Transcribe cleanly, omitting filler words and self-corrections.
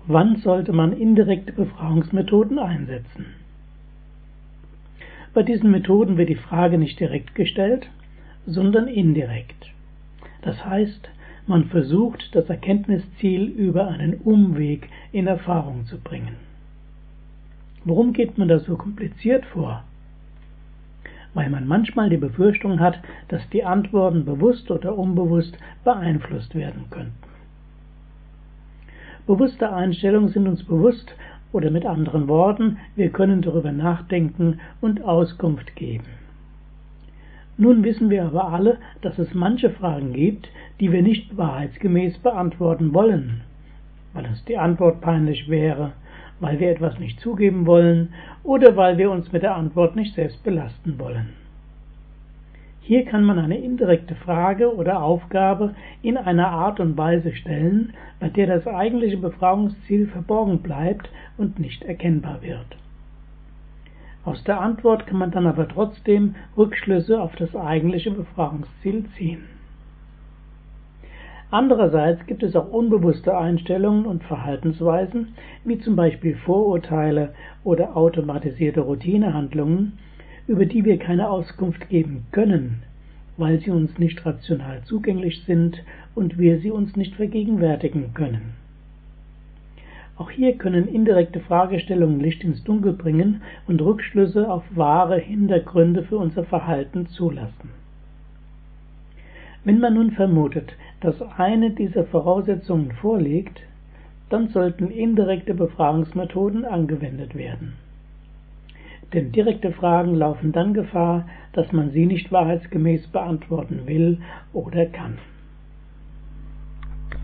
Wann sollte man indirekte Befragungsmethoden einsetzen? Bei diesen Methoden wird die Frage nicht direkt gestellt, sondern indirekt. Das heißt, man versucht, das Erkenntnisziel über einen Umweg in Erfahrung zu bringen. Warum geht man da so kompliziert vor? Weil man manchmal die Befürchtung hat, dass die Antworten bewusst oder unbewusst beeinflusst werden könnten. Bewusste Einstellungen sind uns bewusst, oder mit anderen Worten, wir können darüber nachdenken und Auskunft geben. Nun wissen wir aber alle, dass es manche Fragen gibt, die wir nicht wahrheitsgemäß beantworten wollen, weil uns die Antwort peinlich wäre, weil wir etwas nicht zugeben wollen oder weil wir uns mit der Antwort nicht selbst belasten wollen. Hier kann man eine indirekte Frage oder Aufgabe in einer Art und Weise stellen, bei der das eigentliche Befragungsziel verborgen bleibt und nicht erkennbar wird. Aus der Antwort kann man dann aber trotzdem Rückschlüsse auf das eigentliche Befragungsziel ziehen. Andererseits gibt es auch unbewusste Einstellungen und Verhaltensweisen, wie zum Beispiel Vorurteile oder automatisierte Routinehandlungen, über die wir keine Auskunft geben können, weil sie uns nicht rational zugänglich sind und wir sie uns nicht vergegenwärtigen können. Auch hier können indirekte Fragestellungen Licht ins Dunkel bringen und Rückschlüsse auf wahre Hintergründe für unser Verhalten zulassen. Wenn man nun vermutet, dass eine dieser Voraussetzungen vorliegt, dann sollten indirekte Befragungsmethoden angewendet werden. Denn direkte Fragen laufen dann Gefahr, dass man sie nicht wahrheitsgemäß beantworten will oder kann.